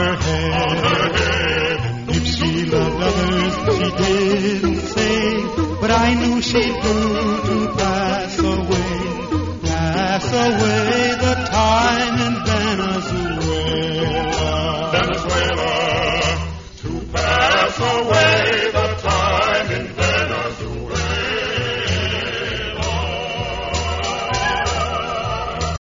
her head. And if she loved others, she didn't say, but I knew she'd do to pass away the time in Venezuela. Venezuela, to pass away.